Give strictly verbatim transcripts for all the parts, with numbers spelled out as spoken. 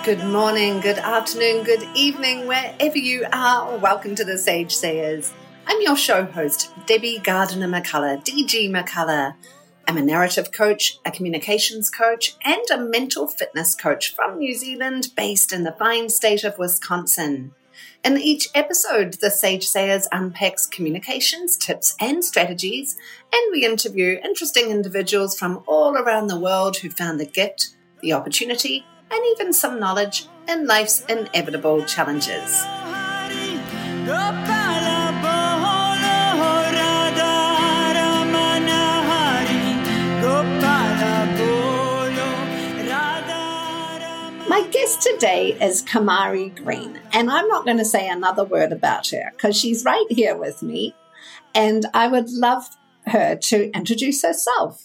Good morning, good afternoon, good evening, wherever you are. Welcome to the Sage Sayers. I'm your show host, Debbie Gardiner McCullough, D G McCullough. I'm a narrative coach, a communications coach, and a mental fitness coach from New Zealand, based in the fine state of Wisconsin. In each episode, the Sage Sayers unpacks communications, tips, and strategies, and we interview interesting individuals from all around the world who found the gift, the opportunity, and even some knowledge in life's inevitable challenges. My guest today is Kamari Green, and I'm not going to say another word about her because she's right here with me, and I would love her to introduce herself.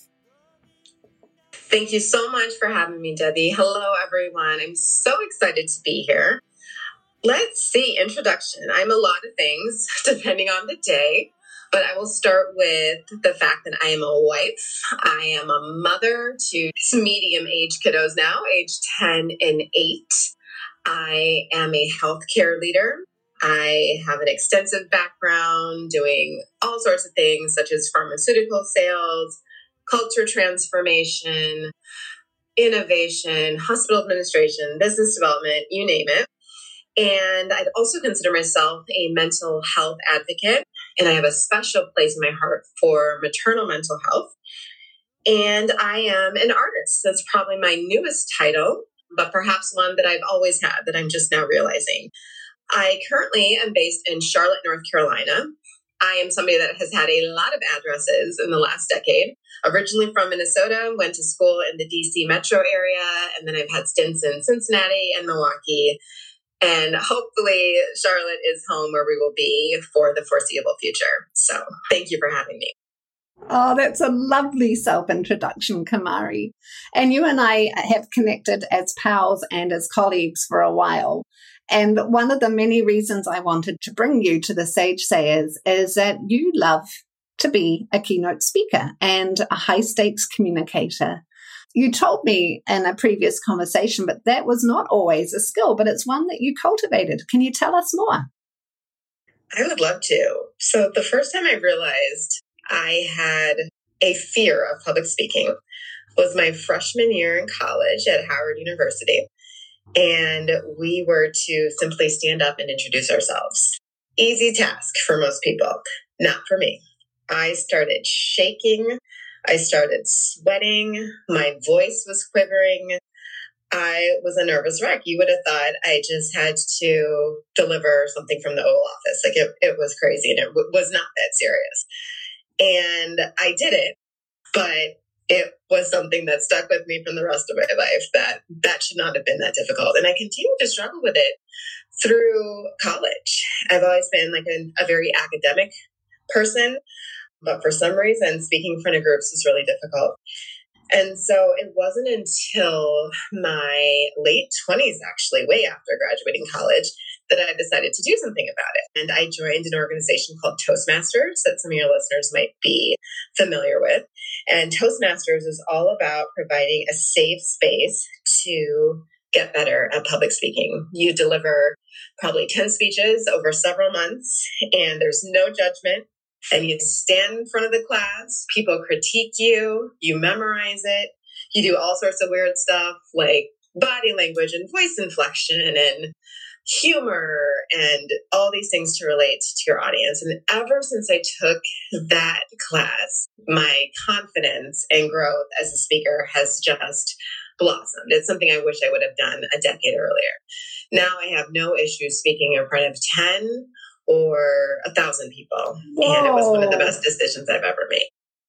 Thank you so much for having me, Debbie. Hello, everyone. I'm so excited to be here. Let's see, introduction. I'm a lot of things, depending on the day, but I will start with the fact that I am a wife. I am a mother to medium-age kiddos now, age ten and eight. I am a healthcare leader. I have an extensive background doing all sorts of things, such as pharmaceutical sales, culture transformation, innovation, hospital administration, business development, you name it. And I'd also consider myself a mental health advocate, and I have a special place in my heart for maternal mental health. And I am an artist. That's probably my newest title, but perhaps one that I've always had that I'm just now realizing. I currently am based in Charlotte, North Carolina. I am somebody that has had a lot of addresses in the last decade. Originally from Minnesota, went to school in the D C metro area, and then I've had stints in Cincinnati and Milwaukee. And hopefully Charlotte is home where we will be for the foreseeable future. So thank you for having me. Oh, that's a lovely self-introduction, Kamari. And you and I have connected as pals and as colleagues for a while. And one of the many reasons I wanted to bring you to the Sage Sayers is that you love to be a keynote speaker and a high-stakes communicator. You told me in a previous conversation, but that was not always a skill, but it's one that you cultivated. Can you tell us more? I would love to. So the first time I realized I had a fear of public speaking was my freshman year in college at Howard University. And we were to simply stand up and introduce ourselves. Easy task for most people, not for me. I started shaking. I started sweating. My voice was quivering. I was a nervous wreck. You would have thought I just had to deliver something from the Oval Office. Like it, it was crazy, and it w- was not that serious. And I did it, but it was something that stuck with me from the rest of my life, that that should not have been that difficult. And I continued to struggle with it through college. I've always been like a, a very academic person, but for some reason, speaking in front of groups was really difficult. And so it wasn't until my late twenties, actually, way after graduating college, that I decided to do something about it. And I joined an organization called Toastmasters that some of your listeners might be familiar with. And Toastmasters is all about providing a safe space to get better at public speaking. You deliver probably ten speeches over several months, and there's no judgment. And you stand in front of the class, people critique you, you memorize it, you do all sorts of weird stuff like body language and voice inflection and humor and all these things to relate to your audience. And ever since I took that class, my confidence and growth as a speaker has just blossomed. It's something I wish I would have done a decade earlier. Now I have no issues speaking in front of ten or a thousand people. Whoa. And it was one of the best decisions I've ever made.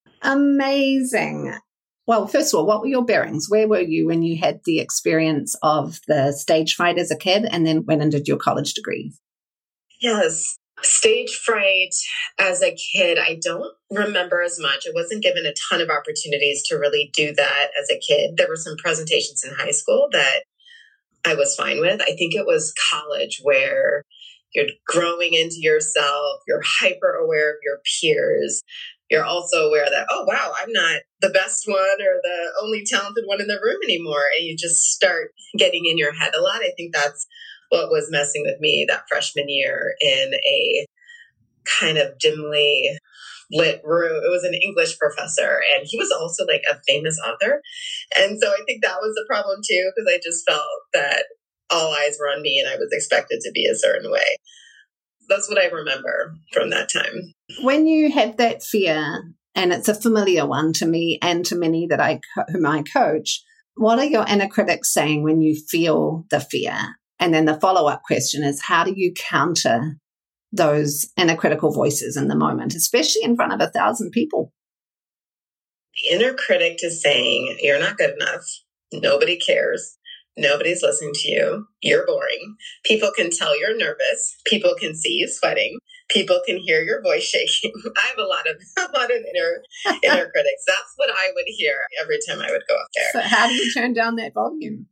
Amazing. Well, first of all, what were your bearings? Where were you when you had the experience of the stage fright as a kid and then went and did your college degree? Yes. Stage fright as a kid, I don't remember as much. I wasn't given a ton of opportunities to really do that as a kid. There were some presentations in high school that I was fine with. I think it was college where you're growing into yourself, you're hyper aware of your peers, you're also aware that, oh, wow, I'm not the best one or the only talented one in the room anymore. And you just start getting in your head a lot. I think that's what was messing with me that freshman year in a kind of dimly lit room. It was an English professor, and he was also like a famous author. And so I think that was the problem too, because I just felt that all eyes were on me and I was expected to be a certain way. That's what I remember from that time. When you have that fear, and it's a familiar one to me and to many that I whom I coach, what are your inner critics saying when you feel the fear? And then the follow-up question is, how do you counter those inner critical voices in the moment, especially in front of a thousand people? The inner critic is saying, you're not good enough. Nobody cares. Nobody's listening to you. You're boring. People can tell you're nervous. People can see you sweating. People can hear your voice shaking. I have a lot of a lot of inner inner critics. That's what I would hear every time I would go up there. So how do you turn down that volume?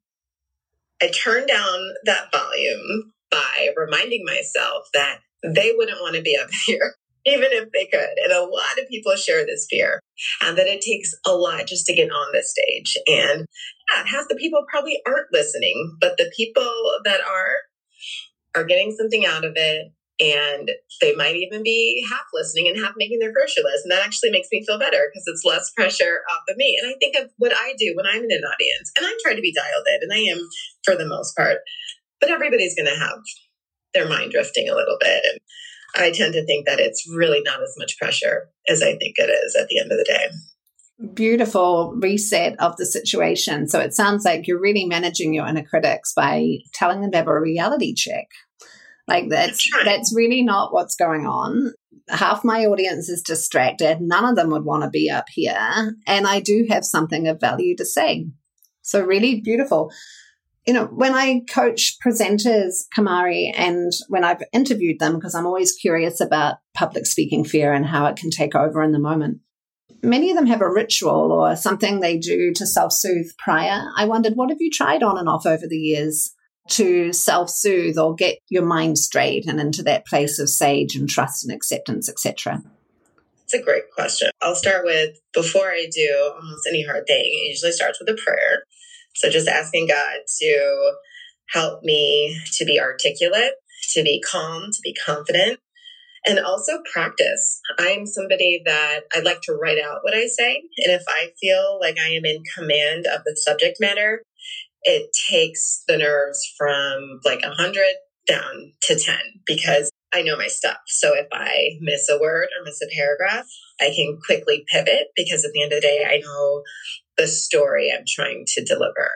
I turn down that volume by reminding myself that they wouldn't want to be up here, even if they could. And a lot of people share this fear, and that it takes a lot just to get on this stage. And yeah, half the people probably aren't listening, but the people that are, are getting something out of it. And they might even be half listening and half making their grocery list. And that actually makes me feel better because it's less pressure off of me. And I think of what I do when I'm in an audience, and I try to be dialed in, and I am for the most part, but everybody's going to have their mind drifting a little bit. And I tend to think that it's really not as much pressure as I think it is at the end of the day. Beautiful reset of the situation. So it sounds like you're really managing your inner critics by telling them to have a reality check. Like that's that's really not what's going on. Half my audience is distracted. None of them would want to be up here. And I do have something of value to say. So really beautiful. You know, when I coach presenters, Kamari, and when I've interviewed them, because I'm always curious about public speaking fear and how it can take over in the moment, many of them have a ritual or something they do to self-soothe prior. I wondered, what have you tried on and off over the years to self-soothe or get your mind straight and into that place of sage and trust and acceptance, et cetera? It's a great question. I'll start with, before I do almost any hard thing, it usually starts with a prayer. So just asking God to help me to be articulate, to be calm, to be confident, and also practice. I'm somebody that I like to write out what I say. And if I feel like I am in command of the subject matter, it takes the nerves from like one hundred down to ten because I know my stuff. So if I miss a word or miss a paragraph, I can quickly pivot because at the end of the day, I know the story I'm trying to deliver.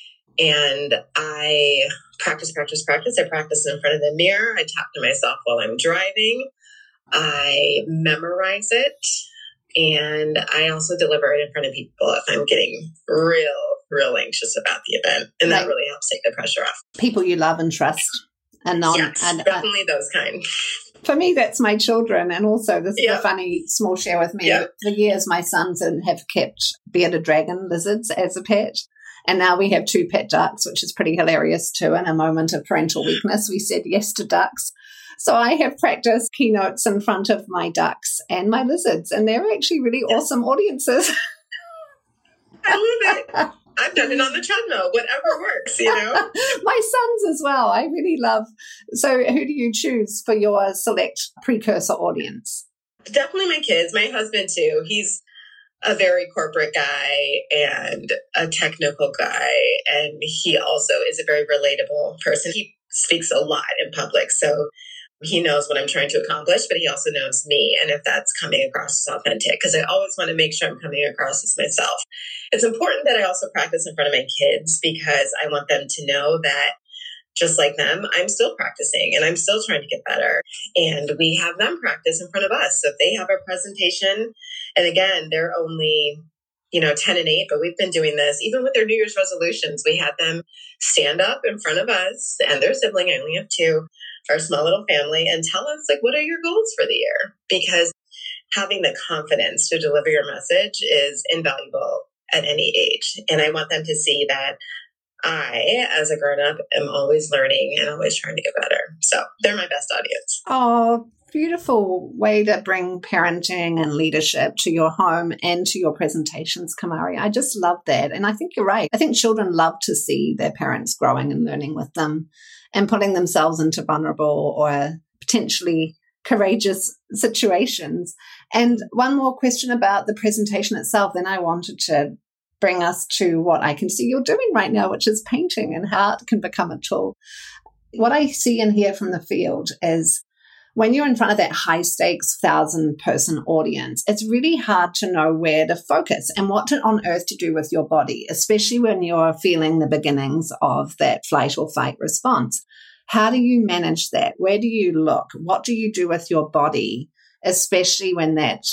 And I practice, practice, practice. I practice in front of the mirror. I talk to myself while I'm driving. I memorize it. And I also deliver it in front of people if I'm getting real, real anxious about the event. And that really helps take the pressure off. People you love and trust. And not, yes, and, definitely uh, those kind. For me, that's my children. And also, this is yep. a funny small share with me. Yep. For years, my sons have kept bearded dragon lizards as a pet. And now we have two pet ducks, which is pretty hilarious too. In a moment of parental weakness, we said yes to ducks. So I have practiced keynotes in front of my ducks and my lizards. And they're actually really yes. awesome audiences. I love it. I've done it on the treadmill, whatever works, you know. My sons as well. I really love. So who do you choose for your select precursor audience? Definitely my kids, my husband too. He's a very corporate guy and a technical guy. And he also is a very relatable person. He speaks a lot in public. So he knows what I'm trying to accomplish, but he also knows me. And if that's coming across as authentic, because I always want to make sure I'm coming across as myself. It's important that I also practice in front of my kids because I want them to know that just like them, I'm still practicing and I'm still trying to get better. And we have them practice in front of us. So if they have a presentation, and again, they're only, you know, ten and eight, but we've been doing this even with their New Year's resolutions. We had them stand up in front of us and their sibling, I only have two, our small little family, and tell us, like, what are your goals for the year? Because having the confidence to deliver your message is invaluable at any age. And I want them to see that I, as a grown-up, am always learning and always trying to get better. So they're my best audience. Oh, Beautiful way to bring parenting and leadership to your home and to your presentations, Kamari. I just love that. And I think you're right. I think children love to see their parents growing and learning with them and putting themselves into vulnerable or potentially courageous situations. And one more question about the presentation itself. Then I wanted to bring us to what I can see you're doing right now, which is painting and how it can become a tool. What I see and hear from the field is when you're in front of that high stakes thousand person audience, it's really hard to know where to focus and what to, on earth to do with your body, especially when you're feeling the beginnings of that flight or fight response. How do you manage that? Where do you look? What do you do with your body, especially when that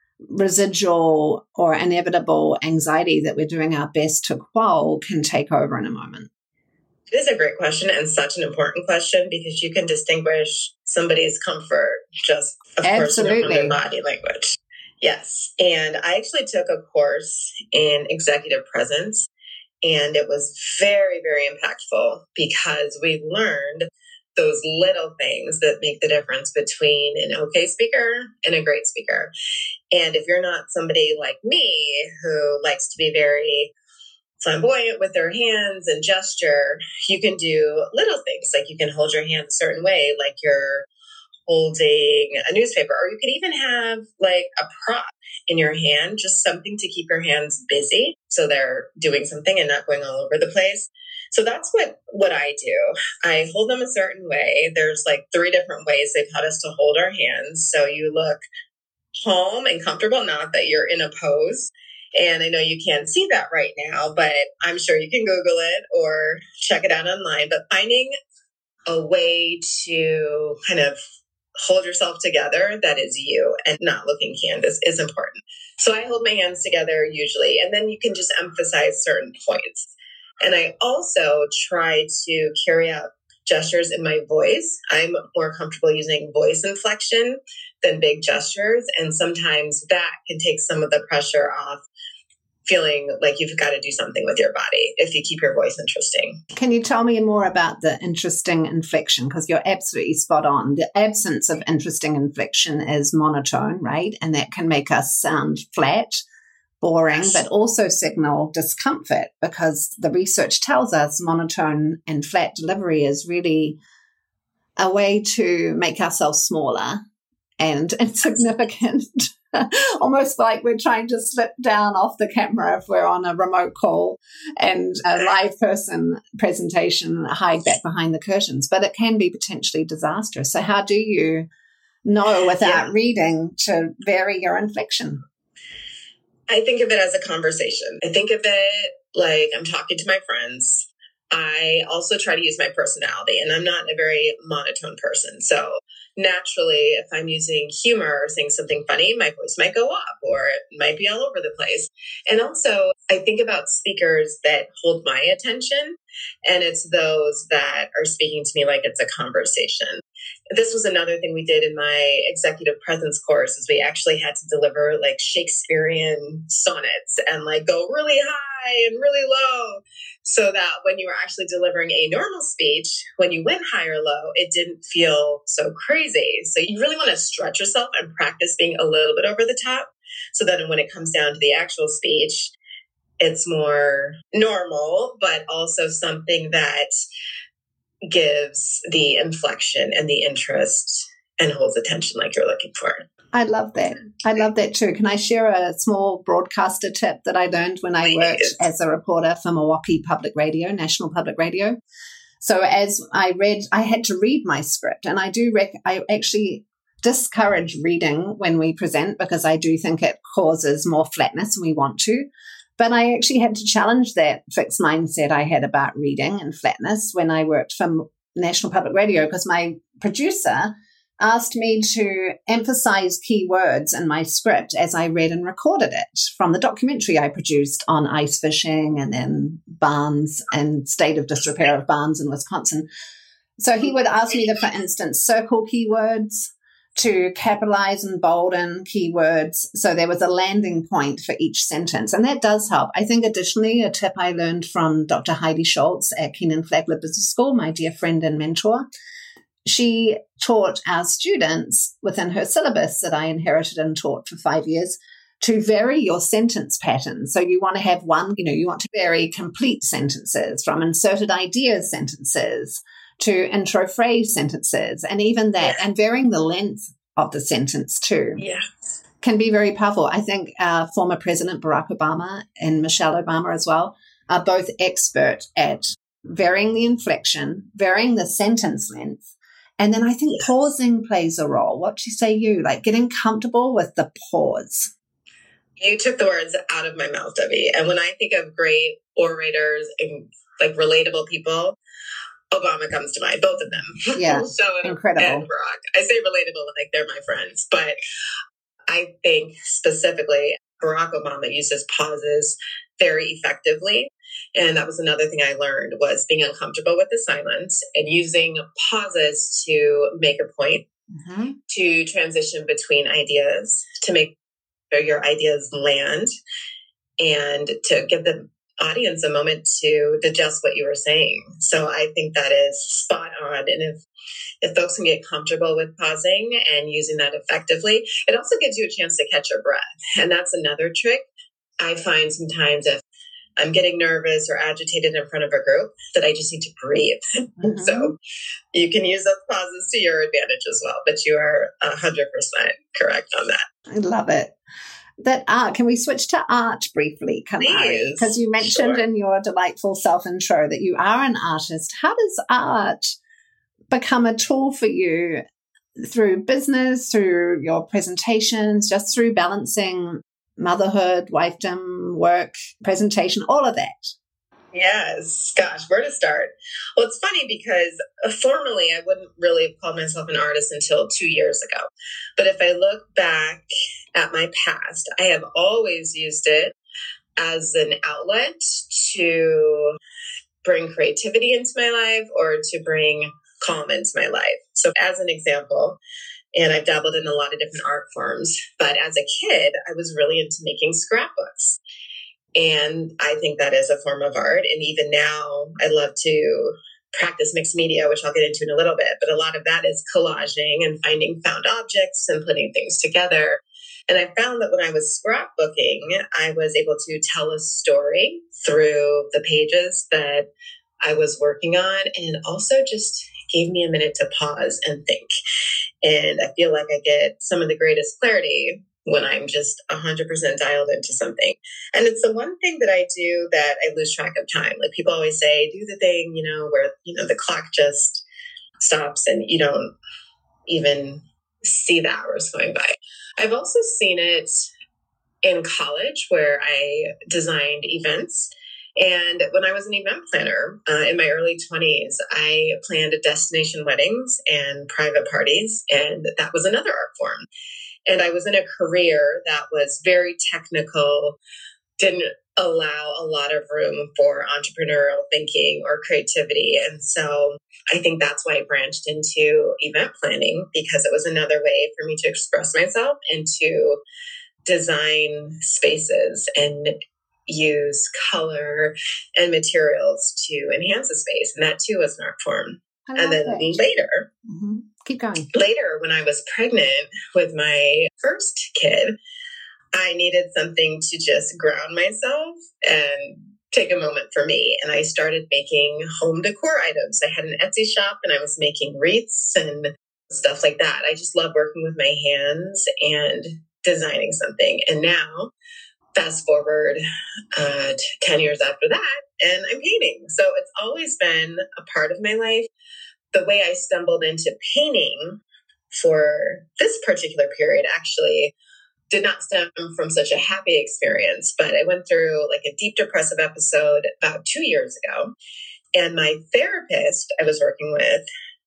residual or inevitable anxiety that we're doing our best to quell can take over in a moment? It is a great question and such an important question because you can distinguish somebody's comfort just, of Absolutely. course, from their body language. Yes. And I actually took a course in executive presence, and it was very, very impactful because we learned those little things that make the difference between an okay speaker and a great speaker. And if you're not somebody like me who likes to be very flamboyant with their hands and gesture, you can do little things like you can hold your hands a certain way, like you're holding a newspaper, or you could even have like a prop in your hand, just something to keep your hands busy so they're doing something and not going all over the place. So that's what, what I do. I hold them a certain way. There's like three different ways they taught us to hold our hands. So you look calm and comfortable, not that you're in a pose. And I know you can't see that right now, but I'm sure you can Google it or check it out online. But finding a way to kind of hold yourself together that is you and not looking canvas is important. So I hold my hands together usually, and then you can just emphasize certain points. And I also try to carry out gestures in my voice. I'm more comfortable using voice inflection than big gestures. And sometimes that can take some of the pressure off feeling like you've got to do something with your body if you keep your voice interesting. Can you tell me more about the interesting inflection? Because you're absolutely spot on. The absence of interesting inflection is monotone, right? And that can make us sound flat, boring, yes, but also signal discomfort because the research tells us monotone and flat delivery is really a way to make ourselves smaller and insignificant. Almost like we're trying to slip down off the camera if we're on a remote call and a live person presentation, hide back behind the curtains. But it can be potentially disastrous. So how do you know without yeah. reading to vary your inflection? I think of it as a conversation. I think of it like I'm talking to my friends. I also try to use my personality, and I'm not a very monotone person. So naturally, if I'm using humor or saying something funny, my voice might go up or it might be all over the place. And also, I think about speakers that hold my attention, and it's those that are speaking to me like it's a conversation. This was another thing we did in my executive presence course is we actually had to deliver like Shakespearean sonnets and like go really high and really low so that when you were actually delivering a normal speech, when you went high or low, it didn't feel so crazy. So you really want to stretch yourself and practice being a little bit over the top so that when it comes down to the actual speech, it's more normal, but also something that gives the inflection and the interest and holds attention like you're looking for. I love that. I love that too. Can I share a small broadcaster tip that I learned when I worked as a reporter for Milwaukee Public Radio, National Public Radio? So as I read, I had to read my script, and I do, rec- I actually discourage reading when we present because I do think it causes more flatness than we want to. But I actually had to challenge that fixed mindset I had about reading and flatness when I worked for National Public Radio because my producer asked me to emphasize key words in my script as I read and recorded it from the documentary I produced on ice fishing and then barns and state of disrepair of barns in Wisconsin. So he would ask me to, for instance, circle keywords, to capitalize and bolden keywords. So there was a landing point for each sentence. And that does help. I think additionally, a tip I learned from Doctor Heidi Schultz at Keenan Flagler Business School, my dear friend and mentor, she taught our students within her syllabus that I inherited and taught for five years to vary your sentence patterns. So you want to have one, you know, you want to vary complete sentences from inserted ideas sentences to intro phrase sentences, and even that, and varying the length of the sentence too. Yeah. Can be very powerful. I think uh, former President Barack Obama and Michelle Obama as well are both expert at varying the inflection, varying the sentence length. And then I think yes. pausing plays a role. What do you say you? Like getting comfortable with the pause. You took the words out of my mouth, Debbie. And when I think of great orators and like relatable people, Obama comes to mind, both of them. Yeah, so, incredible. And Barack. I say relatable like they're my friends, but I think specifically Barack Obama uses pauses very effectively. And that was another thing I learned was being uncomfortable with the silence and using pauses to make a point, mm-hmm. to transition between ideas, to make sure your ideas land, and to give the audience a moment to digest what you were saying. So I think that is spot on. And if if folks can get comfortable with pausing and using that effectively, it also gives you a chance to catch your breath. And that's another trick. I find sometimes if I'm getting nervous or agitated in front of a group that I just need to breathe. Mm-hmm. So you can use those pauses to your advantage as well. But you are one hundred percent correct on that. I love it. That art, can we switch to art briefly, Kamari? Because you mentioned sure. in your delightful self-intro that you are an artist. How does art become a tool for you through business, through your presentations, just through balancing motherhood, wifedom, work, presentation, all of that? Yes. Gosh, where to start? Well, it's funny because uh, formally I wouldn't really have called myself an artist until two years ago. But if I look back at my past, I have always used it as an outlet to bring creativity into my life or to bring calm into my life. So as an example, and I've dabbled in a lot of different art forms, but as a kid, I was really into making scrapbooks. And I think that is a form of art. And even now, I love to practice mixed media, which I'll get into in a little bit. But a lot of that is collaging and finding found objects and putting things together. And I found that when I was scrapbooking, I was able to tell a story through the pages that I was working on, and also just gave me a minute to pause and think. And I feel like I get some of the greatest clarity when I'm just one hundred percent dialed into something. And it's the one thing that I do that I lose track of time. Like people always say, do the thing, you know, where, you know, the clock just stops and you don't even see the hours going by. I've also seen it in college where I designed events. And when I was an event planner uh, in my early twenties, I planned destination weddings and private parties. And that was another art form. And I was in a career that was very technical, didn't allow a lot of room for entrepreneurial thinking or creativity. And so I think that's why I branched into event planning, because it was another way for me to express myself and to design spaces and use color and materials to enhance a space. And that too was an art form. And then it. later, mm-hmm. keep going. Later, when I was pregnant with my first kid, I needed something to just ground myself and take a moment for me. And I started making home decor items. I had an Etsy shop and I was making wreaths and stuff like that. I just love working with my hands and designing something. And now, fast forward uh, ten years after that, and I'm painting. So it's always been a part of my life. The way I stumbled into painting for this particular period actually did not stem from such a happy experience, but I went through like a deep depressive episode about two years ago. And my therapist I was working with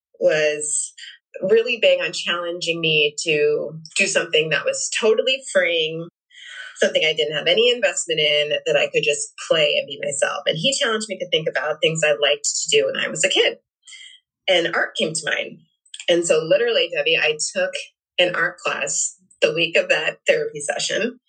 was really big on challenging me to do something that was totally freeing, something I didn't have any investment in, that I could just play and be myself. And he challenged me to think about things I liked to do when I was a kid. And art came to mind. And so literally, Debbie, I took an art class the week of that therapy session,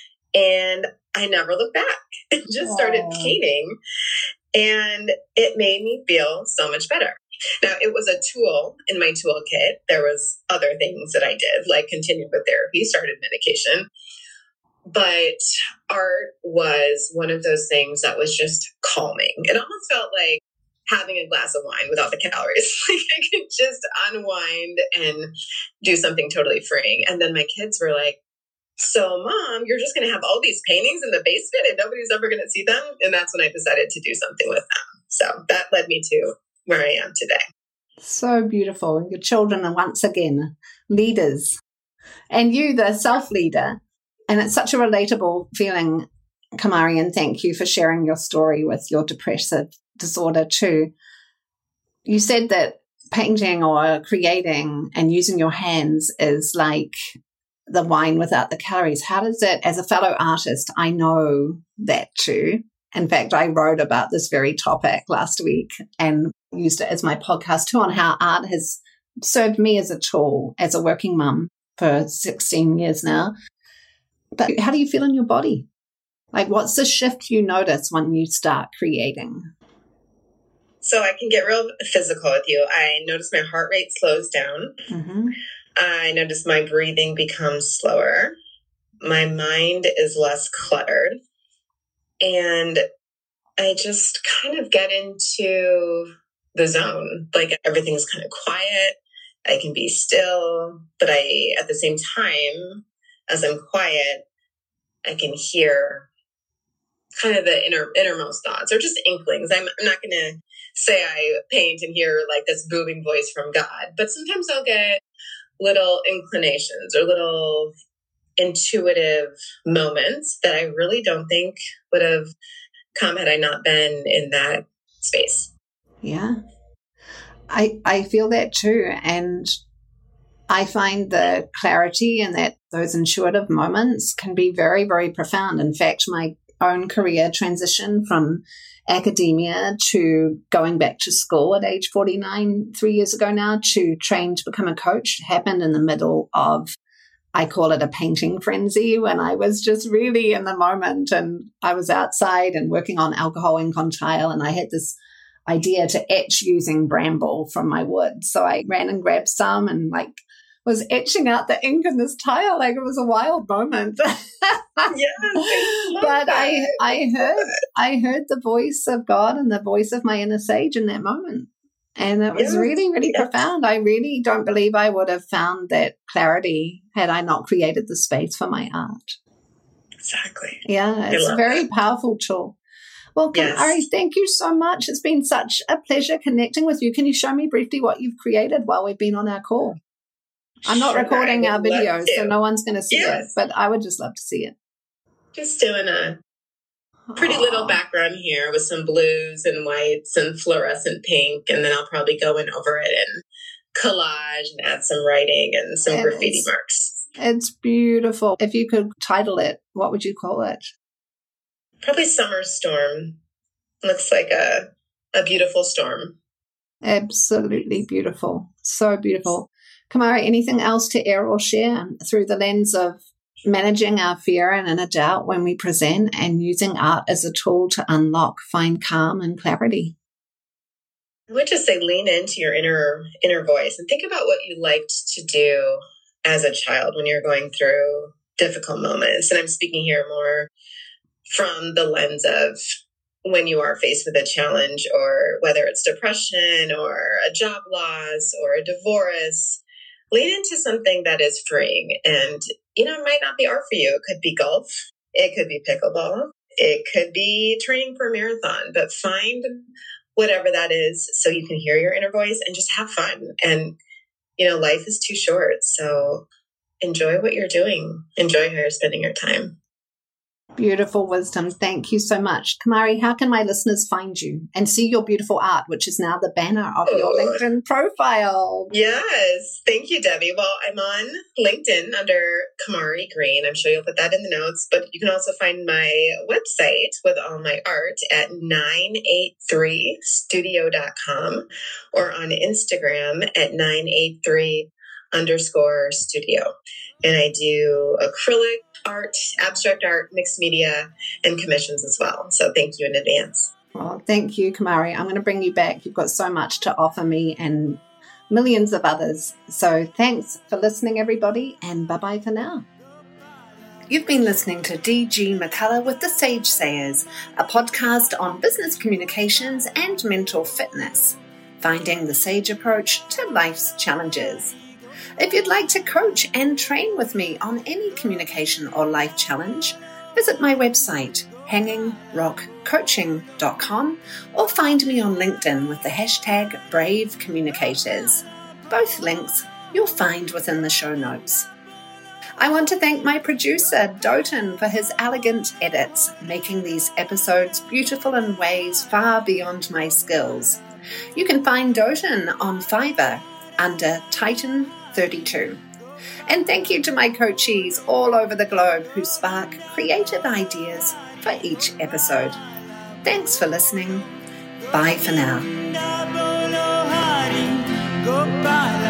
and I never looked back. I just started Aww. painting, and it made me feel so much better. Now, it was a tool in my toolkit. There was other things that I did, like continued with therapy, started medication. But art was one of those things that was just calming. It almost felt like having a glass of wine without the calories. Like I could just unwind and do something totally freeing. And then my kids were like, so Mom, you're just going to have all these paintings in the basement and nobody's ever going to see them? And that's when I decided to do something with them. So that led me to where I am today. So beautiful. Your children are once again leaders, and you, the self-leader. And it's such a relatable feeling, Kamari, and thank you for sharing your story with your depressive disorder too. You said that painting or creating and using your hands is like the wine without the calories. How does it, as a fellow artist, I know that too. In fact, I wrote about this very topic last week and used it as my podcast too, on how art has served me as a tool as a working mum for sixteen years now. But how do you feel in your body? Like, what's the shift you notice when you start creating? So I can get real physical with you. I notice my heart rate slows down. Mm-hmm. I notice my breathing becomes slower. My mind is less cluttered. And I just kind of get into the zone. Like everything's kind of quiet. I can be still. But I, at the same time, as I'm quiet, I can hear kind of the inner innermost thoughts or just inklings. I'm, I'm not going to say I paint and hear like this booming voice from God, but sometimes I'll get little inclinations or little intuitive moments that I really don't think would have come had I not been in that space. Yeah, I I feel that too. And I find the clarity and that those intuitive moments can be very, very profound. In fact, my own career transition from academia to going back to school at age forty-nine, three years ago now, to train to become a coach happened in the middle of, I call it a painting frenzy, when I was just really in the moment and I was outside and working on alcohol ink on tile, and I had this idea to etch using bramble from my wood. So I ran and grabbed some and like was etching out the ink in this tile. Like it was a wild moment. Yes, I but that. I I heard I heard the voice of God and the voice of my inner sage in that moment. And it was yes, really, really yes. profound. I really don't believe I would have found that clarity had I not created the space for my art. Exactly. Yeah, it's a very that. powerful tool. Well, Yes. Kamari, thank you so much. It's been such a pleasure connecting with you. Can you show me briefly what you've created while we've been on our call? I'm not Sure, recording I our would love video, to. so no one's going to see Yes. it, but I would just love to see it. Just doing a pretty little Aw. background here with some blues and whites and fluorescent pink, and then I'll probably go in over it and collage and add some writing and some It graffiti is- marks. It's beautiful. If you could title it, what would you call it? Probably Summer Storm. Looks like a a beautiful storm. Absolutely beautiful. So beautiful. Kamari, anything else to air or share through the lens of managing our fear and inner doubt when we present and using art as a tool to unlock, find calm and clarity? I would just say lean into your inner inner voice and think about what you liked to do as a child when you're going through difficult moments. And I'm speaking here more from the lens of when you are faced with a challenge, or whether it's depression or a job loss or a divorce. Lean into something that is freeing. And, you know, it might not be art for you. It could be golf. It could be pickleball. It could be training for a marathon. But find whatever that is so you can hear your inner voice and just have fun. And, you know, life is too short. So enjoy what you're doing. Enjoy how you're spending your time. Beautiful wisdom. Thank you so much. Kamari, how can my listeners find you and see your beautiful art, which is now the banner of your Oh. LinkedIn profile? Yes. Thank you, Debbie. Well, I'm on LinkedIn under Kamari Green. I'm sure you'll put that in the notes, but you can also find my website with all my art at nine eight three studio dot com or on Instagram at nine eight three underscore studio. And I do acrylic art, abstract art, mixed media, and commissions as well. So thank you in advance. Well, thank you, Kamari. I'm going to bring you back. You've got so much to offer me and millions of others. So thanks for listening, everybody, and bye-bye for now. You've been listening to D G McCullough with The Sage Sayers, a podcast on business communications and mental fitness, finding the sage approach to life's challenges. If you'd like to coach and train with me on any communication or life challenge, visit my website, hanging rock coaching dot com, or find me on LinkedIn with the hashtag Brave Communicators. Both links you'll find within the show notes. I want to thank my producer, Doten, for his elegant edits, making these episodes beautiful in ways far beyond my skills. You can find Doten on Fiverr under Titan thirty-two. And thank you to my coachees all over the globe who spark creative ideas for each episode. Thanks for listening. Bye for now.